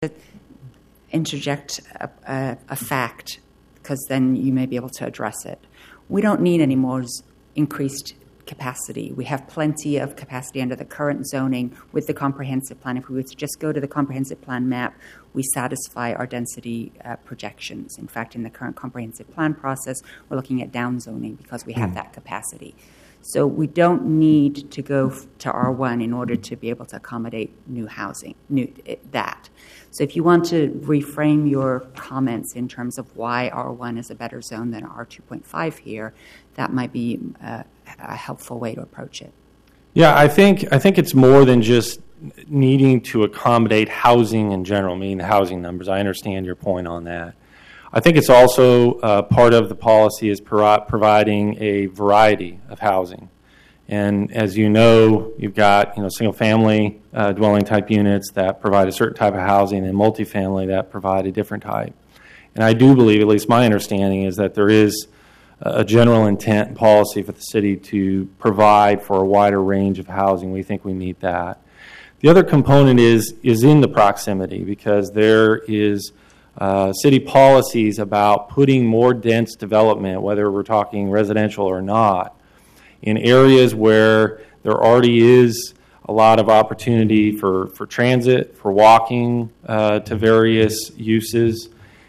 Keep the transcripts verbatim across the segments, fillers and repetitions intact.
interject a, a, a fact, because then you may be able to address it. We don't need any more increased capacity. We have plenty of capacity under the current zoning with the comprehensive plan. If we were to just go to the comprehensive plan map, we satisfy our density uh, projections. In fact, in the current comprehensive plan process, we're looking at downzoning because we have mm. that capacity. So we don't need to go to R one in order to be able to accommodate new housing, new that. So if you want to reframe your comments in terms of why R one is a better zone than R two point five here, that might be uh, a helpful way to approach it. Yeah, I think I think it's more than just needing to accommodate housing in general, meaning the housing numbers. I understand your point on that. I think it's also uh, part of the policy is pro- providing a variety of housing. And as you know, you've got you know single-family uh, dwelling type units that provide a certain type of housing and multifamily that provide a different type. And I do believe, at least my understanding, is that there is a general intent and policy for the city to provide for a wider range of housing. We think we meet that. The other component is is in the proximity, because there is uh, city policies about putting more dense development, whether we're talking residential or not, in areas where there already is a lot of opportunity for, for transit, for walking uh, to various uses.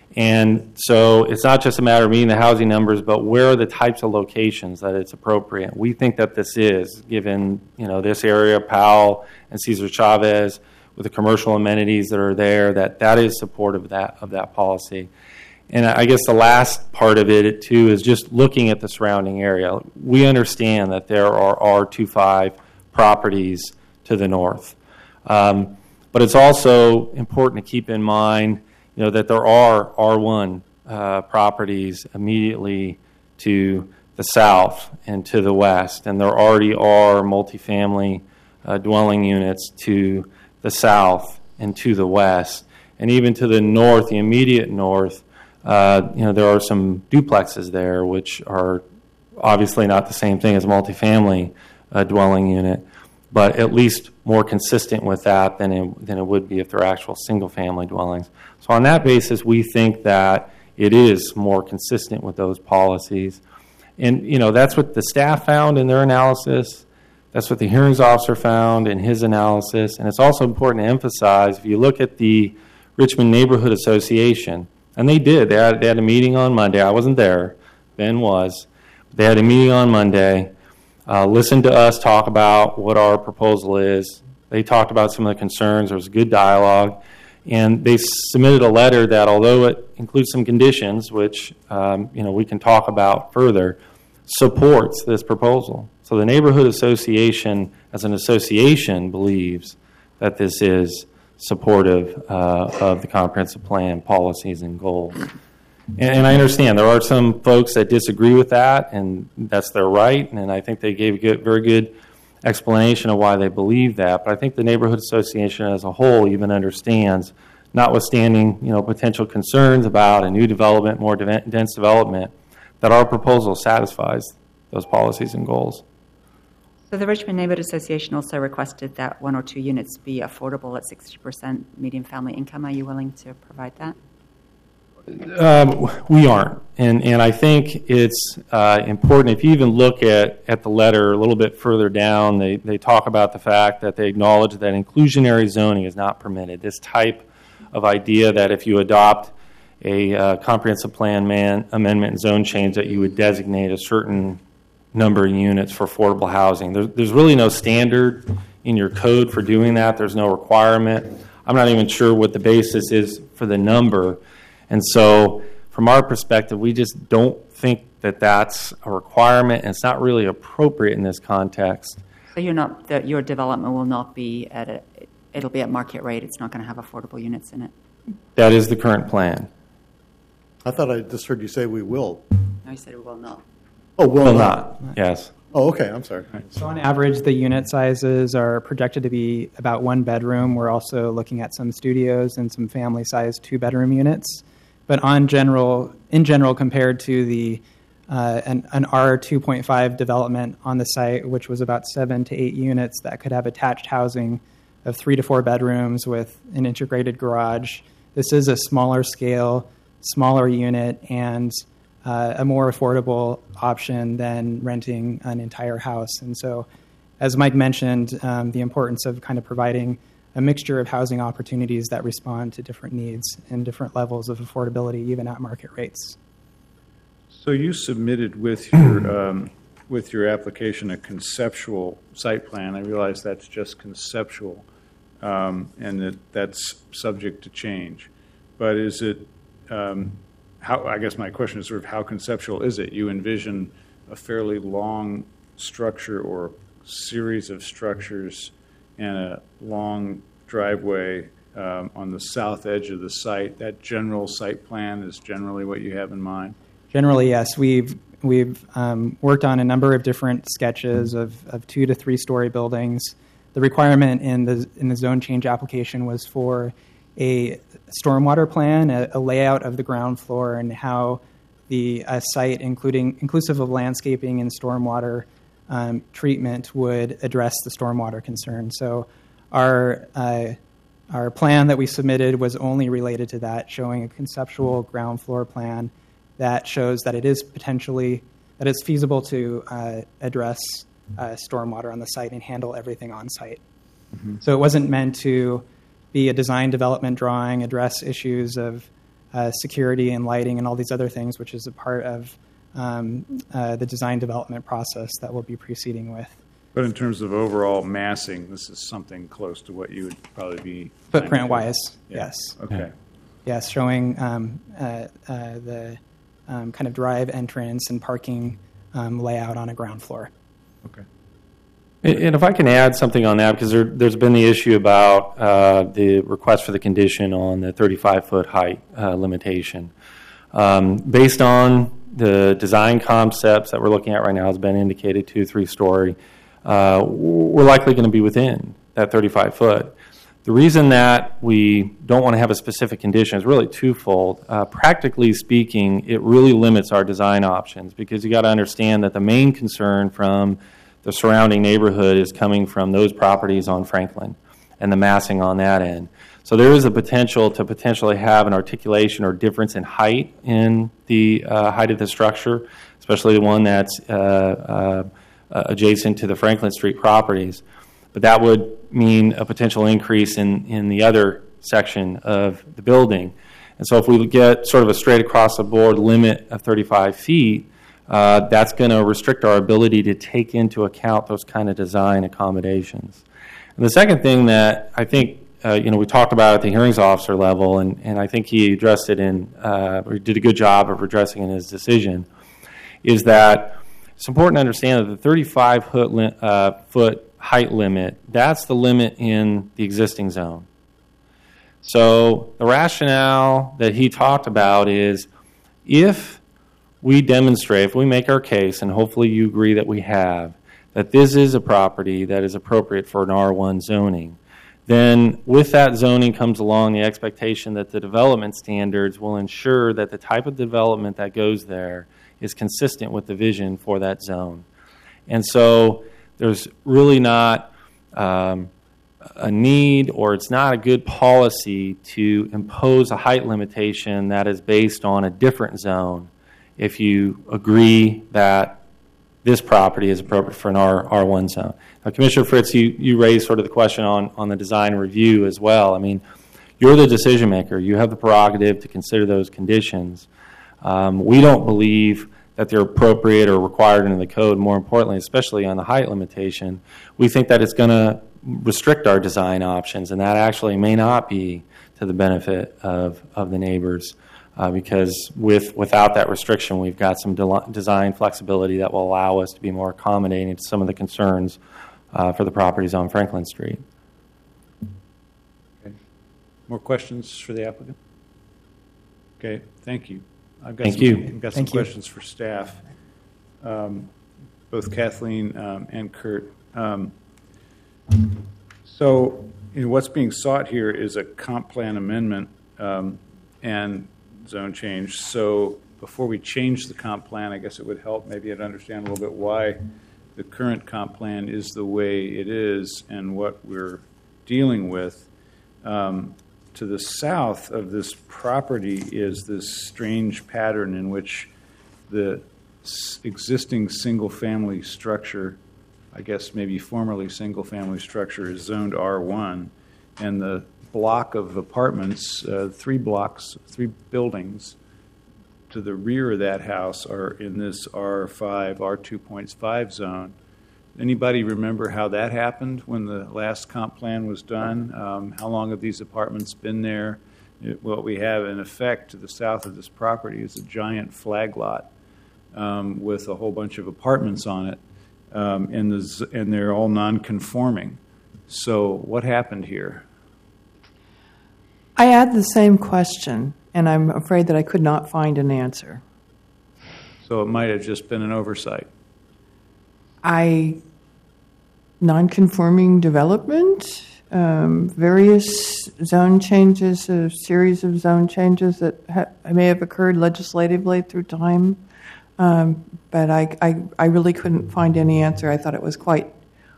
And so it's not just a matter of meeting the housing numbers, but where are the types of locations that it's appropriate. We think that this is, given you know this area, Powell and Cesar Chavez, with the commercial amenities that are there, that that is supportive of that of that policy. And I guess the last part of it, too, is just looking at the surrounding area. We understand that there are R twenty-five properties to the north. Um, but it's also important to keep in mind you know, that there are R one uh, properties immediately to the south and to the west. And there already are multifamily uh, dwelling units to the south and to the west. And even to the north, the immediate north, Uh, you know, there are some duplexes there, which are obviously not the same thing as a multifamily uh, dwelling unit, but at least more consistent with that than it, than it would be if they're actual single-family dwellings. So on that basis, we think that it is more consistent with those policies. And, you know, that's what the staff found in their analysis. That's what the hearings officer found in his analysis. And it's also important to emphasize, if you look at the Richmond Neighborhood Association, and they did. They had, they had a meeting on Monday. I wasn't there. Ben was. They had a meeting on Monday, uh, listened to us talk about what our proposal is. They talked about some of the concerns. There was good dialogue. And they submitted a letter that, although it includes some conditions, which um, you know we can talk about further, supports this proposal. So the Neighborhood Association, as an association, believes that this is supportive uh, of the comprehensive plan policies and goals. And, and I understand there are some folks that disagree with that, and that's their right, and I think they gave a good, very good explanation of why they believe that. But I think the Neighborhood Association as a whole even understands, notwithstanding you know potential concerns about a new development, more de- dense development, that our proposal satisfies those policies and goals. So the Richmond Neighborhood Association also requested that one or two units be affordable at sixty percent median family income. Are you willing to provide that? Um, we aren't. And and I think it's uh, important, if you even look at, at the letter a little bit further down, they, they talk about the fact that they acknowledge that inclusionary zoning is not permitted. This type of idea that if you adopt a uh, comprehensive plan man, amendment and zone change, that you would designate a certain number of units for affordable housing. There's, there's really no standard in your code for doing that. There's no requirement. I'm not even sure what the basis is for the number. And so from our perspective, we just don't think that that's a requirement, and it's not really appropriate in this context. So you're not, that your development will not be at a, it'll be at market rate. It's not going to have affordable units in it. That is the current plan. I thought I just heard you say we will. No, you said it will not. Oh, will, Will not. not, yes. Oh, okay, I'm sorry. So on average, the unit sizes are projected to be about one bedroom. We're also looking at some studios and some family-sized two-bedroom units. But on general, in general, compared to the uh, an, an R two point five development on the site, which was about seven to eight units that could have attached housing, of three to four bedrooms with an integrated garage. This is a smaller scale, smaller unit, and uh, a more affordable option than renting an entire house. And so, as Mike mentioned, um, the importance of kind of providing a mixture of housing opportunities that respond to different needs and different levels of affordability, even at market rates. So you submitted with your um, with your application a conceptual site plan. I realize that's just conceptual, um, and that that's subject to change. But is it? Um, how? I guess my question is sort of how conceptual is it? You envision a fairly long structure or series of structures and a long driveway um, on the south edge of the site. That general site plan is generally what you have in mind? Generally, yes. We've we've um, worked on a number of different sketches of, of two to three story buildings. The requirement in the in the zone change application was for a stormwater plan, a, a layout of the ground floor, and how the uh, site, including inclusive of landscaping and stormwater um, treatment, would address the stormwater concern. So, our uh, our plan that we submitted was only related to that, showing a conceptual ground floor plan that shows that it is potentially, that it's feasible to uh, address uh, stormwater on the site and handle everything on site. Mm-hmm. So it wasn't meant to be a design development drawing, address issues of uh, security and lighting and all these other things, which is a part of um, uh, the design development process that we'll be proceeding with. But in terms of overall massing, this is something close to what you would probably be... Footprint-wise, yeah. yes. Okay. Yes, showing um, uh, uh, the um, kind of drive entrance and parking um, layout on a ground floor. Okay. And if I can add something on that, because there, there's been the issue about uh, the request for the condition on the thirty-five foot height uh, limitation. Um, based on the design concepts that we're looking at right now, has been indicated two, three story, uh, we're likely going to be within that thirty-five foot. The reason that we don't want to have a specific condition is really twofold. Uh, practically speaking, it really limits our design options, because you got to understand that the main concern from the surrounding neighborhood is coming from those properties on Franklin and the massing on that end. So there is a potential to potentially have an articulation or difference in height in the uh, height of the structure, especially the one that's uh, uh, adjacent to the Franklin Street properties. But that would mean a potential increase in, in the other section of the building. And so if we get sort of a straight across the board limit of thirty-five feet, uh, that's going to restrict our ability to take into account those kind of design accommodations. And the second thing that I think, uh, you know, we talked about at the hearings officer level, and, and I think he addressed it in, uh, or did a good job of addressing in his decision, is that it's important to understand that the thirty-five foot, li- uh, foot height limit, that's the limit in the existing zone. So the rationale that he talked about is if we demonstrate, if we make our case, and hopefully you agree that we have, that this is a property that is appropriate for an R one zoning, then with that zoning comes along the expectation that the development standards will ensure that the type of development that goes there is consistent with the vision for that zone. And so there's really not um, a need, or it's not a good policy to impose a height limitation that is based on a different zone if you agree that this property is appropriate for an R, R1 zone. Now, Commissioner Fritz, you, you raised sort of the question on, on the design review as well. I mean, you're the decision maker. You have the prerogative to consider those conditions. Um, we don't believe that they're appropriate or required in the code. More importantly, especially on the height limitation, we think that it's going to restrict our design options, and that actually may not be to the benefit of, of the neighbors, uh, because with without that restriction, we've got some de- design flexibility that will allow us to be more accommodating to some of the concerns uh, for the properties on Franklin Street. Okay. More questions for the applicant? Okay, thank you. I've got Thank some, you. I've got some Thank you. questions for staff, um, both Kathleen um, and Kurt. Um, so, you know, what's being sought here is a comp plan amendment um, and zone change. So, before we change the comp plan, I guess it would help maybe to understand a little bit why the current comp plan is the way it is and what we're dealing with. Um, to the south of this property is this strange pattern in which the s- existing single-family structure, I guess maybe formerly single-family structure, is zoned R one, and the block of apartments, uh, three blocks, three buildings to the rear of that house are in this R five, R two point five zone. Anybody remember how that happened when the last comp plan was done? Um, how long have these apartments been there? It, what we have in effect to the south of this property is a giant flag lot um, with a whole bunch of apartments on it, um, and, the, and they're all non-conforming. So what happened here? I had the same question, and I'm afraid that I could not find an answer. So it might have just been an oversight. I, non-conforming development, um, various zone changes, a series of zone changes that ha- may have occurred legislatively through time, um, but I, I, I really couldn't find any answer. I thought it was quite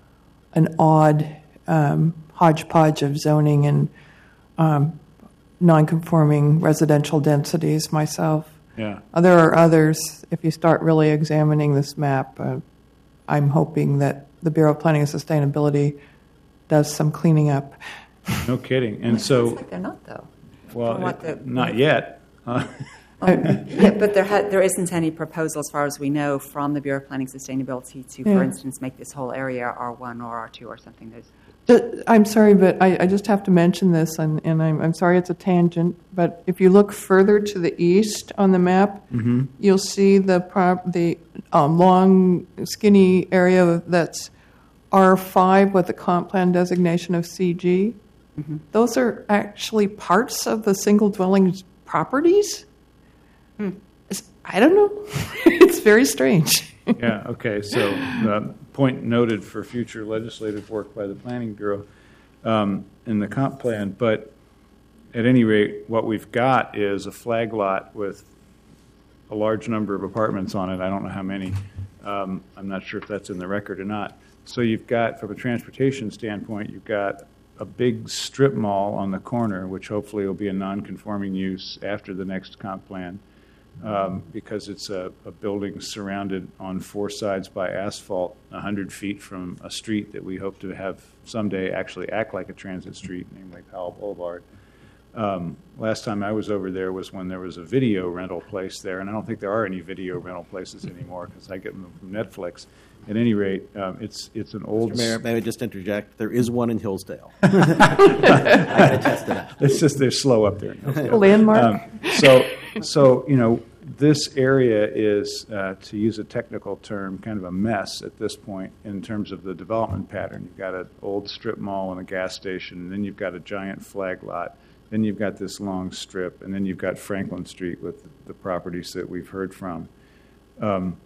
an odd um, hodgepodge of zoning and um, non-conforming residential densities myself. Yeah. Uh, There are others. If you start really examining this map, uh, I'm hoping that the Bureau of Planning and Sustainability does some cleaning up. No kidding. And so, Looks like they're not, though. well, From what the- not yet. Uh, Yeah, but there ha- there isn't any proposal, as far as we know, from the Bureau of Planning Sustainability to, Yeah. for instance, make this whole area R one or R two or something. There's Uh, I'm sorry, but I, I just have to mention this, and, and I'm, I'm sorry it's a tangent, but if you look further to the east on the map, Mm-hmm. you'll see the prop, the um, long, skinny area that's R five with the comp plan designation of C G. Mm-hmm. Those are actually parts of the single dwelling properties? Hmm. It's- I don't know. It's very strange. Yeah, okay, so uh, point noted for future legislative work by the Planning Bureau um, in the comp plan. But at any rate, what we've got is a flag lot with a large number of apartments on it. I don't know how many. Um, I'm not sure if that's in the record or not. So you've got, from a transportation standpoint, you've got a big strip mall on the corner, which hopefully will be a non-conforming use after the next comp plan. Um, because it's a, a building surrounded on four sides by asphalt, one hundred feet from a street that we hope to have someday actually act like a transit street, namely Powell Boulevard. Um, last time I was over there was when there was a video rental place there, and I don't think there are any video rental places anymore because I get them from Netflix. At any rate, um, it's it's an old... Mister Mayor, may I just interject? There is one in Hillsdale. I can attest to that. It's just they're slow up there. A landmark? Um, so, so you know, this area is, uh, to use a technical term, kind of a mess at this point in terms of the development pattern. You've got an old strip mall and a gas station, and then you've got a giant flag lot. Then you've got this long strip, and then you've got Franklin Street with the properties that we've heard from. Um,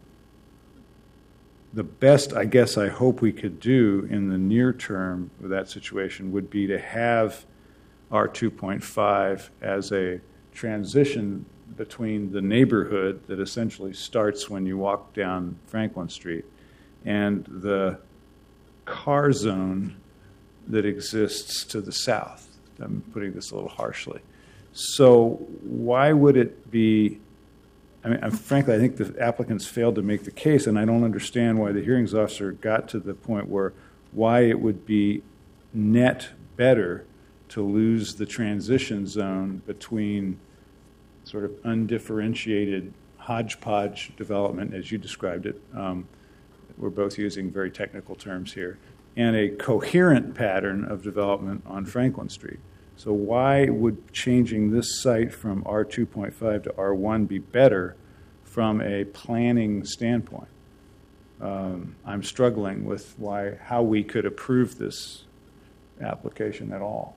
the best, I guess, I hope we could do in the near term with that situation would be to have R two point five as a transition between the neighborhood that essentially starts when you walk down Franklin Street and the car zone that exists to the south. I'm putting this a little harshly. So why would it be, I mean, frankly, I think the applicants failed to make the case, and I don't understand why the hearings officer got to the point where why it would be net better to lose the transition zone between sort of undifferentiated hodgepodge development, as you described it. Um, we're both using very technical terms here, and a coherent pattern of development on Franklin Street. So why would changing this site from R two point five to R one be better from a planning standpoint? Um, I'm struggling with why how we could approve this application at all.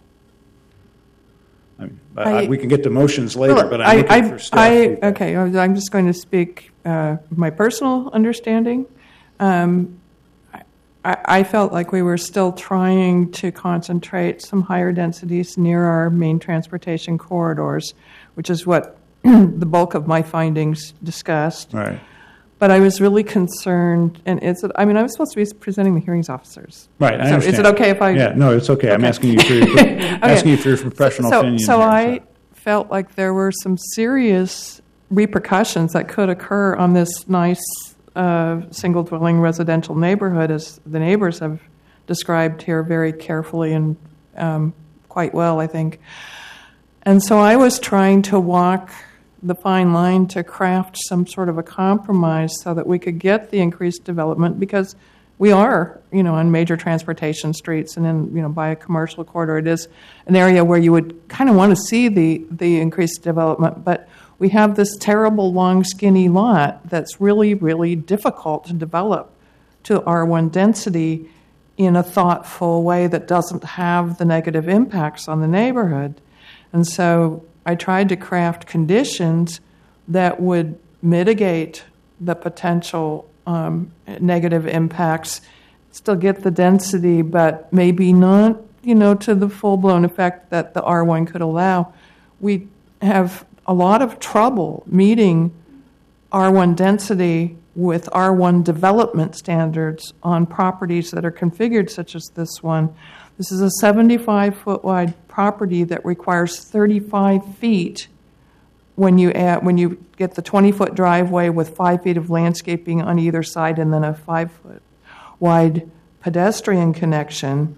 I mean, but I, I- we can get to motions later, Well, but I'm looking I- for staff I- feedback. Okay, I'm just going to speak uh, my personal understanding. Um, I, I felt like we were still trying to concentrate some higher densities near our main transportation corridors, which is what the bulk of my findings discussed. Right. But I was really concerned, and it's, I mean, I was supposed to be presenting the hearings officers. Right, I So understand. is it okay if I? Yeah, no, it's okay. I'm Okay. asking you for your, asking you for your professional so, opinion. So here, I felt like there were some serious repercussions that could occur on this nice uh, single-dwelling residential neighborhood, as the neighbors have described here very carefully and um, quite well, I think. And so I was trying to walk the fine line to craft some sort of a compromise so that we could get the increased development, because we are, you know, on major transportation streets and in, you know, by a commercial corridor. It is an area where you would kind of want to see the, the increased development, but we have this terrible, long, skinny lot that's really, really difficult to develop to R one density in a thoughtful way that doesn't have the negative impacts on the neighborhood. And so I tried to craft conditions that would mitigate the potential um, negative impacts, still get the density, but maybe not, you know, to the full-blown effect that the R one could allow. We have a lot of trouble meeting R one density with R one development standards on properties that are configured such as this one. This is a seventy-five foot wide property that requires thirty-five feet when you add, when you get the twenty foot driveway with five feet of landscaping on either side and then a five foot wide pedestrian connection.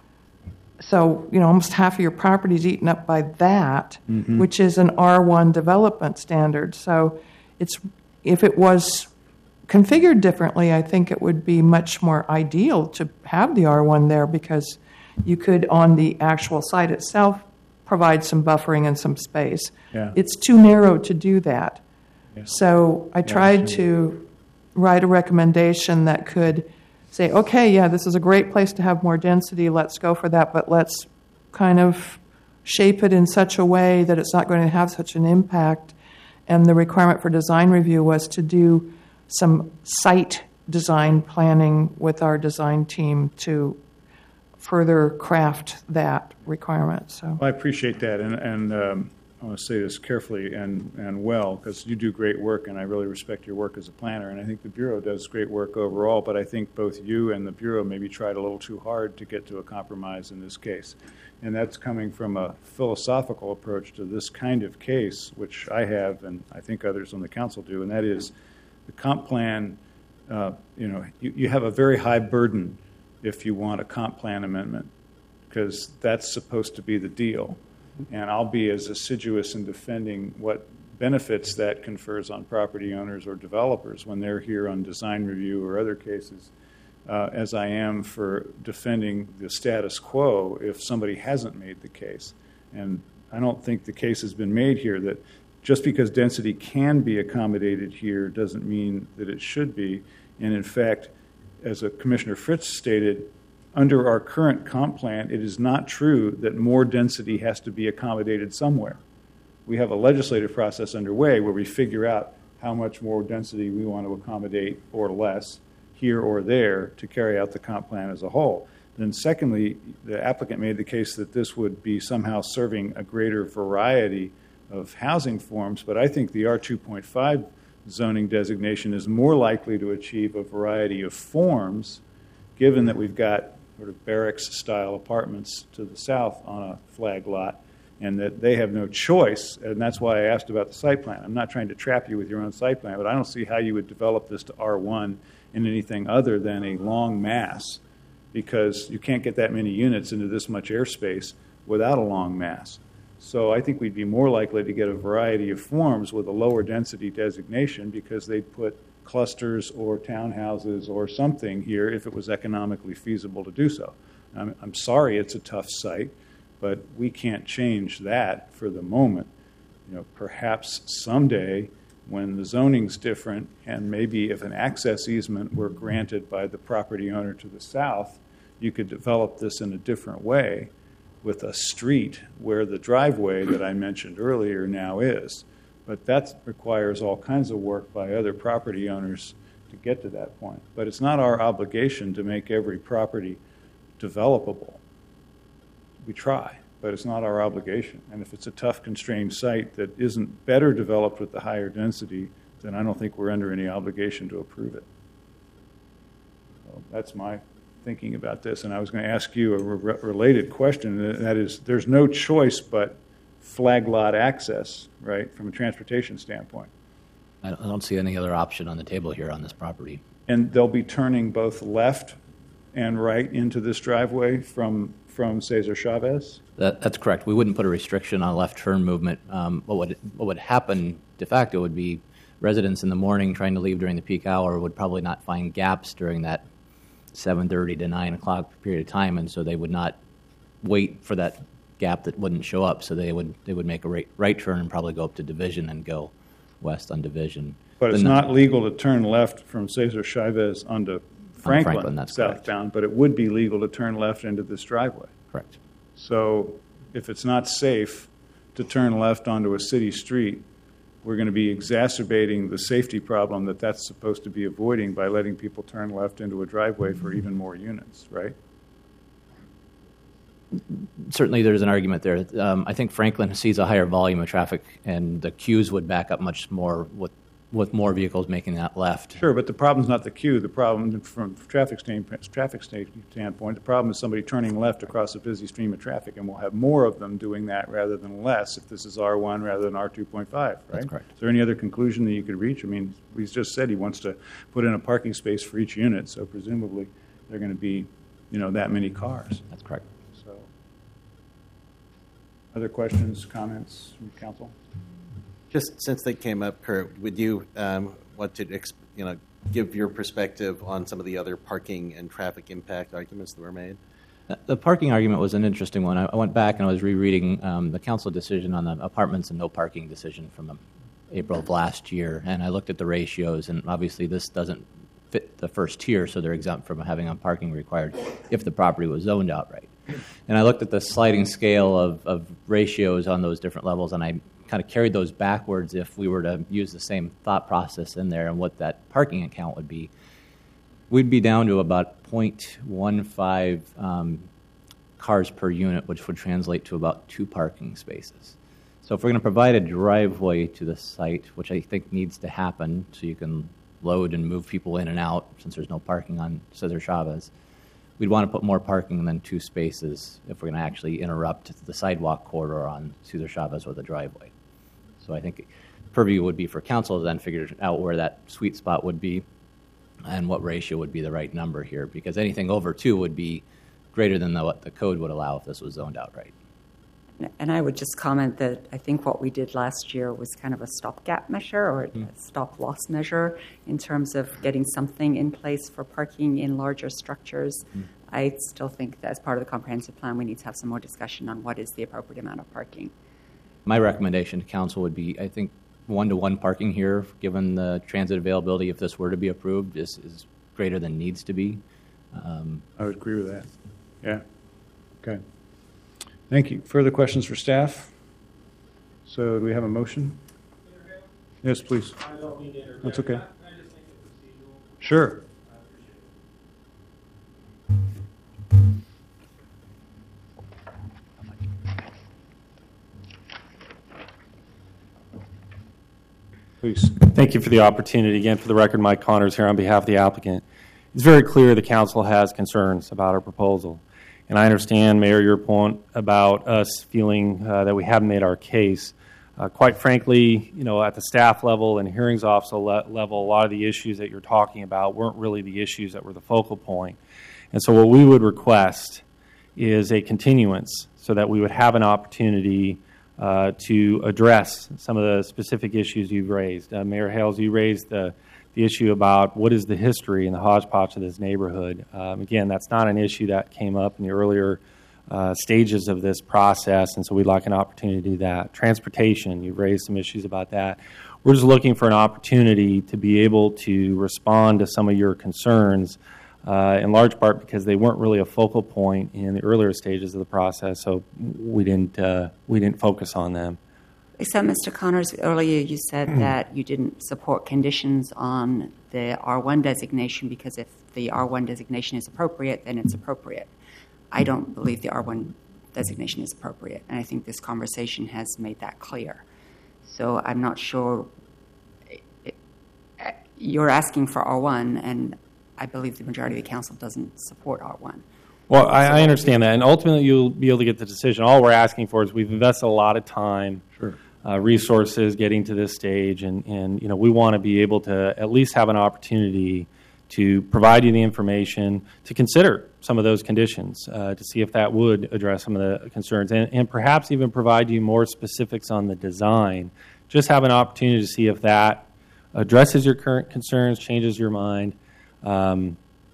So, you know, almost half of your property is eaten up by that, mm-hmm. which is an R one development standard. So it's, if it was configured differently, I think it would be much more ideal to have the R one there, because you could, on the actual site itself, provide some buffering and some space. Yeah. It's too narrow to do that. Yeah. So I tried yeah, to write a recommendation that could say, okay, yeah, this is a great place to have more density, let's go for that, but let's kind of shape it in such a way that it's not going to have such an impact. And the requirement for design review was to do some site design planning with our design team to further craft that requirement. So Well, I appreciate that, and, and um, I want to say this carefully and, and well, because you do great work, and I really respect your work as a planner, and I think the Bureau does great work overall, but I think both you and the Bureau maybe tried a little too hard to get to a compromise in this case. And that's coming from a philosophical approach to this kind of case, which I have, and I think others on the council do, and that is the comp plan, uh, you know, you, you have a very high burden if you want a comp plan amendment, because that's supposed to be the deal. And I'll be as assiduous in defending what benefits that confers on property owners or developers when they're here on design review or other cases, uh, as I am for defending the status quo if somebody hasn't made the case. And I don't think the case has been made here that just because density can be accommodated here doesn't mean that it should be. And in fact, as a Commissioner Fritz stated, under our current comp plan, it is not true that more density has to be accommodated somewhere. We have a legislative process underway where we figure out how much more density we want to accommodate or less here or there to carry out the comp plan as a whole. Then secondly, the applicant made the case that this would be somehow serving a greater variety of housing forms, but I think the R two point five zoning designation is more likely to achieve a variety of forms, given that we've got sort of barracks-style apartments to the south on a flag lot, and that they have no choice, and that's why I asked about the site plan. I'm not trying to trap you with your own site plan, but I don't see how you would develop this to R one in anything other than a long mass, because you can't get that many units into this much airspace without a long mass. So I think we'd be more likely to get a variety of forms with a lower density designation, because they'd put clusters or townhouses or something here if it was economically feasible to do so. I'm, I'm sorry it's a tough site, but we can't change that for the moment. You know, perhaps someday when the zoning's different, and maybe if an access easement were granted by the property owner to the south, you could develop this in a different way with a street where the driveway that I mentioned earlier now is. But that requires all kinds of work by other property owners to get to that point. But it's not our obligation to make every property developable. We try, but it's not our obligation. And if it's a tough, constrained site that isn't better developed with the higher density, then I don't think we're under any obligation to approve it. So that's my thinking about this. And I was going to ask you a re- related question, and that is, there's no choice but flag lot access, right, from a transportation standpoint. I don't- I don't see any other option on the table here on this property. And they'll be turning both left and right into this driveway from, from Cesar Chavez? That, that's correct. We wouldn't put a restriction on left turn movement. Um, what would what would happen de facto would be residents in the morning trying to leave during the peak hour would probably not find gaps during that seven thirty to nine o'clock period of time, and so they would not wait for that gap that wouldn't show up. So they would they would make a right, right turn and probably go up to Division and go west on Division. But it's The- not legal to turn left from Cesar Chavez onto Franklin, Franklin, that's correct. southbound, but it would be legal to turn left into this driveway. Correct. So if it's not safe to turn left onto a city street, we're going to be exacerbating the safety problem that that's supposed to be avoiding by letting people turn left into a driveway for even more units, right? Certainly there's an argument there. Um, I think Franklin sees a higher volume of traffic, and the queues would back up much more with, with more vehicles making that left. Sure, but the problem's not the queue. The problem, from traffic stand- traffic standpoint, the problem is somebody turning left across a busy stream of traffic, and we'll have more of them doing that rather than less if this is R one rather than R two point five, right? That's correct. Is there any other conclusion that you could reach? I mean, he's just said he wants to put in a parking space for each unit, so presumably there are going to be, you know, that many cars. That's correct. So, other questions, comments from council? Just since they came up, Kurt, would you um, want to ex- you know, give your perspective on some of the other parking and traffic impact arguments that were made? The parking argument was an interesting one. I I went back and I was rereading um, the council decision on the apartments and no parking decision from um, April of last year, and I looked at the ratios, and obviously this doesn't fit the first tier, so they're exempt from having a parking required if the property was zoned outright. And I looked at the sliding scale of, of ratios on those different levels, and I kind of carried those backwards if we were to use the same thought process in there and what that parking account would be. We'd be down to about zero point one five um, cars per unit, which would translate to about two parking spaces. So if we're going to provide a driveway to the site, which I think needs to happen so you can load and move people in and out since there's no parking on Cesar Chavez, we'd want to put more parking than two spaces if we're going to actually interrupt the sidewalk corridor on Cesar Chavez with a driveway. So I think purview would be for council to then figure out where that sweet spot would be and what ratio would be the right number here, because anything over two would be greater than the, what the code would allow if this was zoned outright. And I would just comment that I think what we did last year was kind of a stopgap measure or a Mm. stop-loss measure in terms of getting something in place for parking in larger structures. Mm. I still think that as part of the comprehensive plan, we need to have some more discussion on what is the appropriate amount of parking. My recommendation to council would be, I think, one-to-one parking here, given the transit availability, if this were to be approved, is, is greater than needs to be. Um, I would agree with that. Yeah. Okay. Thank you. Further questions for staff? So do we have a motion? Yes, please. I don't mean to interject. That's okay. I, I just think it's procedural. Sure. I appreciate it. Please. Thank you for the opportunity. Again, for the record, Mike Connors here on behalf of the applicant. It's very clear the council has concerns about our proposal. And I understand, Mayor, your point about us feeling uh, that we haven't made our case. Uh, quite frankly, you know, at the staff level and hearings officer le- level, a lot of the issues that you're talking about weren't really the issues that were the focal point. And so what we would request is a continuance so that we would have an opportunity uh, to address some of the specific issues you've raised. Uh, Mayor Hales, you raised the, the issue about what is the history and the hodgepodge of this neighborhood. Um, again, that's not an issue that came up in the earlier uh, stages of this process, and so we'd like an opportunity to do that. Transportation, you've raised some issues about that. We're just looking for an opportunity to be able to respond to some of your concerns, uh, in large part because they weren't really a focal point in the earlier stages of the process, so we didn't uh, we didn't focus on them. Except, Mister Connors, earlier you said that you didn't support conditions on the R one designation because if the R one designation is appropriate, then it's appropriate. I don't believe the R one designation is appropriate, and I think this conversation has made that clear. So I'm not sure you're asking for R one, and I believe the majority of the council doesn't support R one. Well, I, I understand that, and ultimately you'll be able to get the decision. All we're asking for is we've invested a lot of time, Sure. uh, resources getting to this stage, and, and you know we want to be able to at least have an opportunity to provide you the information to consider some of those conditions, uh, to see if that would address some of the concerns, and, and perhaps even provide you more specifics on the design. Just have an opportunity to see if that addresses your current concerns, changes your mind. Um,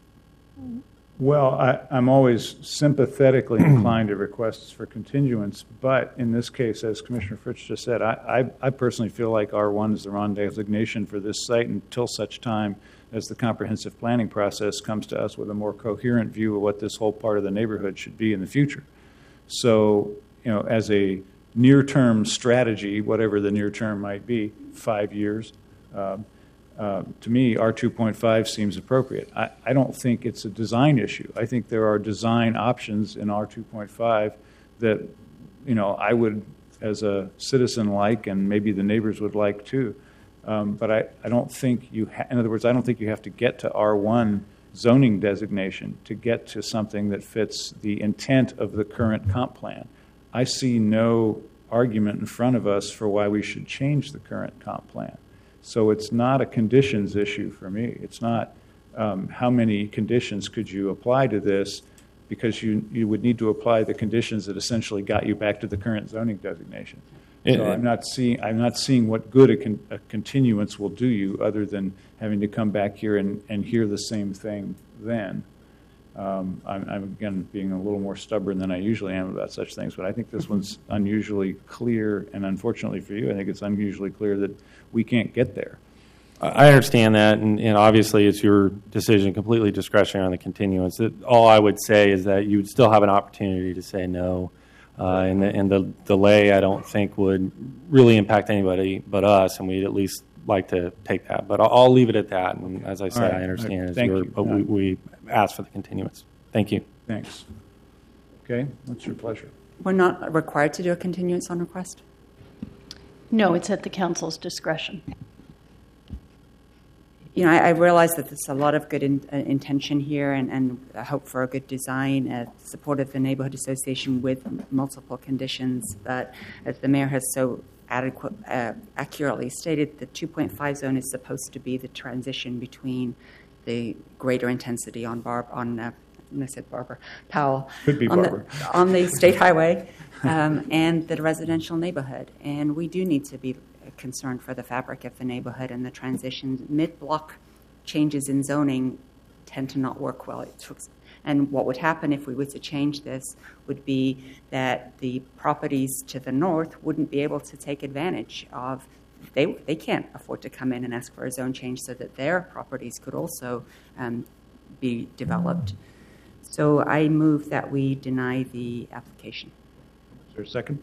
Well, I, I'm always sympathetically inclined to requests for continuance, but in this case, as Commissioner Fritz just said, I, I, I personally feel like R one is the wrong designation for this site until such time as the comprehensive planning process comes to us with a more coherent view of what this whole part of the neighborhood should be in the future. So, you know, as a near-term strategy, whatever the near term might be, five years, um, Uh, to me, R two point five seems appropriate. I, I don't think it's a design issue. I think there are design options in R two point five that, you know, I would, as a citizen, like, and maybe the neighbors would like too. Um, but I, I don't think you, ha- in other words, I don't think you have to get to R one zoning designation to get to something that fits the intent of the current comp plan. I see no argument in front of us for why we should change the current comp plan. So it's not a conditions issue for me. It's not um, how many conditions could you apply to this, because you, you would need to apply the conditions that essentially got you back to the current zoning designation. It, So I'm not seeing I'm not seeing what good a, con, a continuance will do you, other than having to come back here and, and hear the same thing then. Um, I'm, I'm, again, being a little more stubborn than I usually am about such things, but I think this one's unusually clear, and unfortunately for you, I think it's unusually clear that we can't get there. I understand that, and, and obviously it's your decision, completely discretionary on the continuance. It, all I would say is that you would still have an opportunity to say no, uh, and, the, and the delay I don't think would really impact anybody but us, and we'd at least like to take that. But I'll, I'll leave it at that, and as I said, right. I understand it's Thank your, you. but we, we asked for the continuance. Thank you. Thanks. Okay, what's your pleasure? We're not required to do a continuance on request? No, it's at the council's discretion. You know, I, I realize that there's a lot of good in, uh, intention here, and, and a hope for a good design, uh, support of the neighborhood association with m- multiple conditions. But as the mayor has so adequate, uh, accurately stated, the two point five zone is supposed to be the transition between the greater intensity on Barb on. Uh, I said Barbara Powell. Could be on Barbara. The, on the state highway, um, and the residential neighborhood, and we do need to be concerned for the fabric of the neighborhood and the transitions. Mid-block changes in zoning tend to not work well. It took, and what would happen if we were to change this would be that the properties to the north wouldn't be able to take advantage of, they, they can't afford to come in and ask for a zone change so that their properties could also um, be developed. So I move that we deny the application. Is there a second?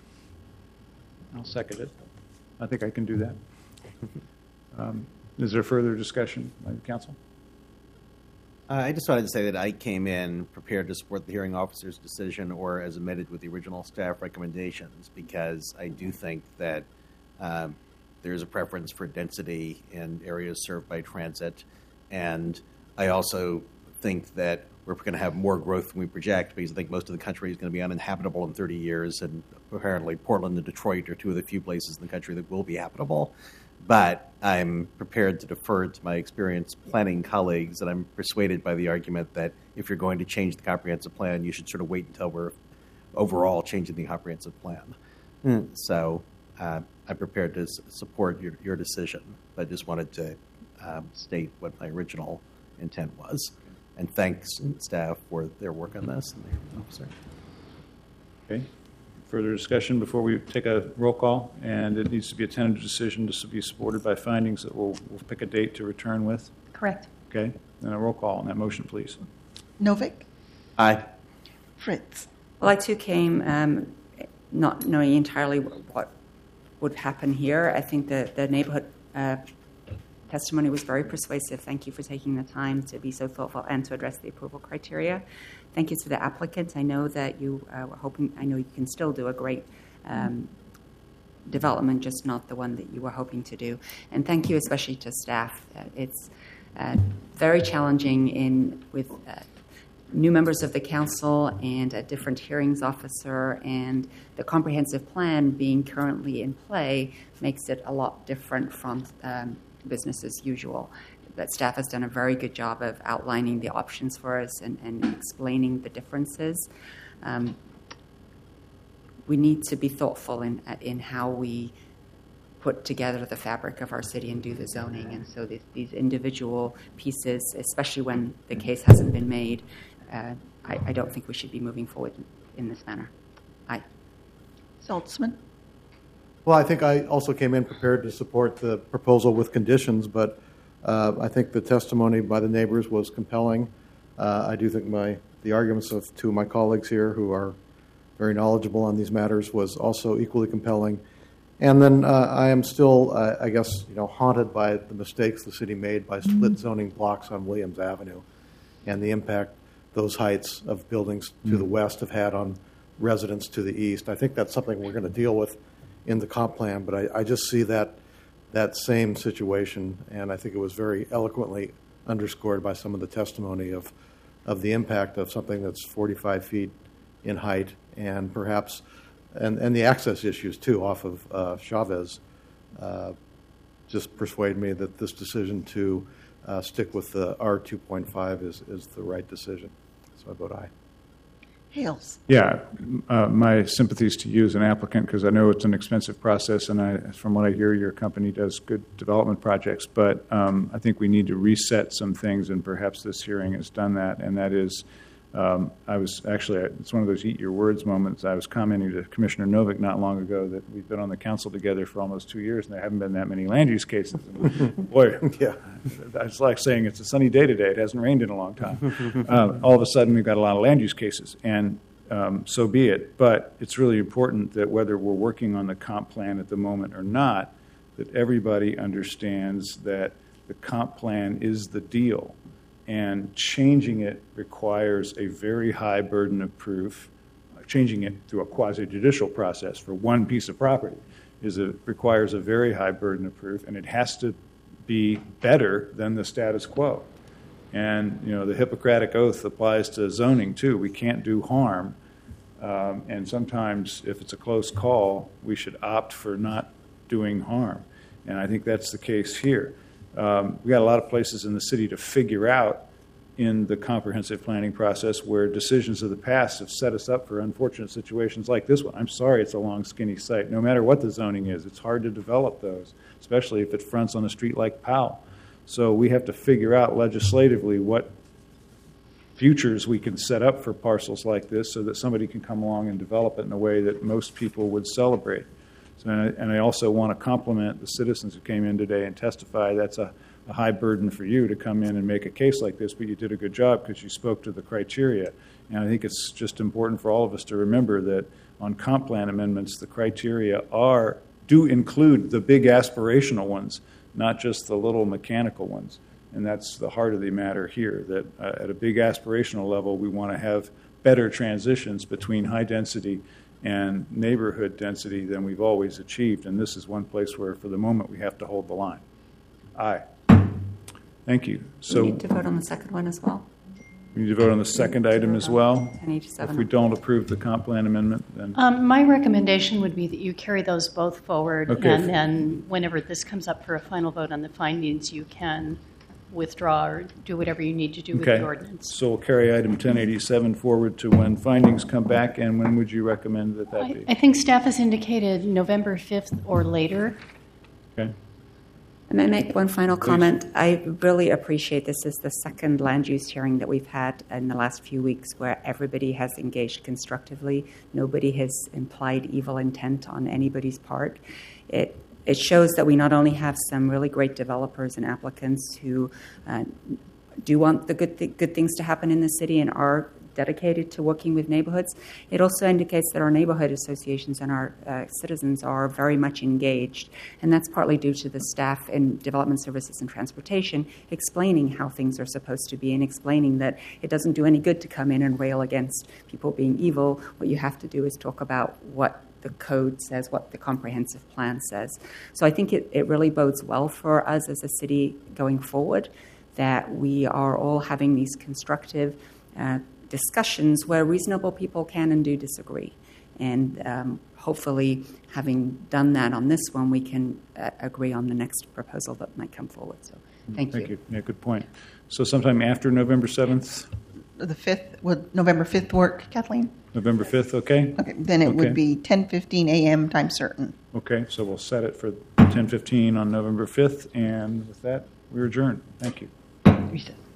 I'll second it. I think I can do that. Um, is there further discussion by the council? Uh, I just wanted to say that I came in prepared to support the hearing officer's decision or as amended with the original staff recommendations, because I do think that um, there's a preference for density in areas served by transit. And I also think that we're going to have more growth than we project, because I think most of the country is going to be uninhabitable in thirty years, and apparently Portland and Detroit are two of the few places in the country that will be habitable. But I'm prepared to defer to my experienced planning colleagues, and I'm persuaded by the argument that if you're going to change the comprehensive plan, you should sort of wait until we're overall changing the comprehensive plan. Mm. So uh, I'm prepared to s- support your, your decision, but I just wanted to um, state what my original intent was. And thanks, staff, for their work on this. And the officer. Okay. Further discussion before we take a roll call, and it needs to be a tentative decision to be supported by findings that we'll, we'll pick a date to return with. Correct. Okay. Then a roll call on that motion, please. Novick, Aye. Fritz. Well, I too came um, not knowing entirely what would happen here. I think that the neighborhood uh, testimony was very persuasive. Thank you for taking the time to be so thoughtful and to address the approval criteria. Thank you to the applicants. I know that you uh, were hoping, I know you can still do a great um, development, just not the one that you were hoping to do. And thank you especially to staff. Uh, it's uh, very challenging in with uh, new members of the council and a different hearings officer, and the comprehensive plan being currently in play makes it a lot different from um, business as usual. That staff has done a very good job of outlining the options for us and, and explaining the differences. Um, we need to be thoughtful in in how we put together the fabric of our city and do the zoning. And so these, these individual pieces, especially when the case hasn't been made, uh, I, I don't think we should be moving forward in, in this manner. Aye. Saltzman? Well, I think I also came in prepared to support the proposal with conditions, but uh, I think the testimony by the neighbors was compelling. Uh, I do think my the arguments of two of my colleagues here who are very knowledgeable on these matters was also equally compelling. And then uh, I am still, uh, I guess, you know, haunted by the mistakes the city made by split zoning blocks on Williams Avenue and the impact those heights of buildings to the west have had on residents to the east. I think that's something we're going to deal with in the comp plan, but I, I just see that that same situation, and I think it was very eloquently underscored by some of the testimony of of the impact of something that's forty-five feet in height, and perhaps, and, and the access issues too off of uh, Chavez uh, just persuade me that this decision to uh, stick with the R two point five is, is the right decision. So I vote aye. Hales? Yeah, uh, my sympathies to you as an applicant, because I know it's an expensive process, and I, from what I hear, your company does good development projects. But um, I think we need to reset some things, and perhaps this hearing has done that. And that is, um, I was actually, it's one of those eat your words moments. I was commenting to Commissioner Novick not long ago that we've been on the council together for almost two years, and there haven't been that many land use cases. And boy, yeah, it's like saying it's a sunny day today. It hasn't rained in a long time. uh, all of a sudden, we've got a lot of land use cases, and um, so be it. But it's really important that whether we're working on the comp plan at the moment or not, that everybody understands that the comp plan is the deal. And changing it requires a very high burden of proof. Changing it through a quasi-judicial process for one piece of property is a, requires a very high burden of proof, and it has to be better than the status quo. And you know, the Hippocratic Oath applies to zoning too. We can't do harm, um, and sometimes if it's a close call, we should opt for not doing harm. And I think that's the case here. Um, we got a lot of places in the city to figure out in the comprehensive planning process where decisions of the past have set us up for unfortunate situations like this one. I'm sorry it's a long, skinny site. No matter what the zoning is, it's hard to develop those, especially if it fronts on a street like Powell. So we have to figure out legislatively what futures we can set up for parcels like this so that somebody can come along and develop it in a way that most people would celebrate. So, and, I, and I also want to compliment the citizens who came in today and testify. That's a, a high burden for you to come in and make a case like this, but you did a good job because you spoke to the criteria. And I think it's just important for all of us to remember that on comp plan amendments, the criteria are do include the big aspirational ones, not just the little mechanical ones. And that's the heart of the matter here, that uh, at a big aspirational level, we want to have better transitions between high density and neighborhood density than we've always achieved. And this is one place where, for the moment, we have to hold the line. Aye. Thank you. So we need to vote on the second one as well. We need to vote on the second item as well. ten eighty-seven. If we don't approve the comp plan amendment, then Um, my recommendation would be that you carry those both forward, Okay. and then whenever this comes up for a final vote on the findings, you can withdraw or do whatever you need to do with okay. the ordinance. So we'll carry item ten eighty-seven forward to when findings come back. And when would you recommend that that I, be? I think staff has indicated November fifth or later. Okay. And may I make one final comment? I really appreciate this is the second land use hearing that we've had in the last few weeks where everybody has engaged constructively. Nobody has implied evil intent on anybody's part. It it shows that we not only have some really great developers and applicants who uh, do want the good th- good things to happen in the city and are dedicated to working with neighborhoods. It also indicates that our neighborhood associations and our uh, citizens are very much engaged, and that's partly due to the staff in development services and transportation explaining how things are supposed to be and explaining that it doesn't do any good to come in and rail against people being evil. What you have to do is talk about what the code says, what the comprehensive plan says. So I think it, it really bodes well for us as a city going forward that we are all having these constructive uh, discussions where reasonable people can and do disagree. And um, hopefully, having done that on this one, we can uh, agree on the next proposal that might come forward. So thank, Thank you. you. Yeah, good point. So sometime after November seventh, The fifth, would November fifth work, Kathleen? November fifth, okay? Okay, then it Okay. would be ten fifteen a.m. time certain. Okay, so we'll set it for ten fifteen on November fifth, and with that, we're adjourned. Thank you. Recess.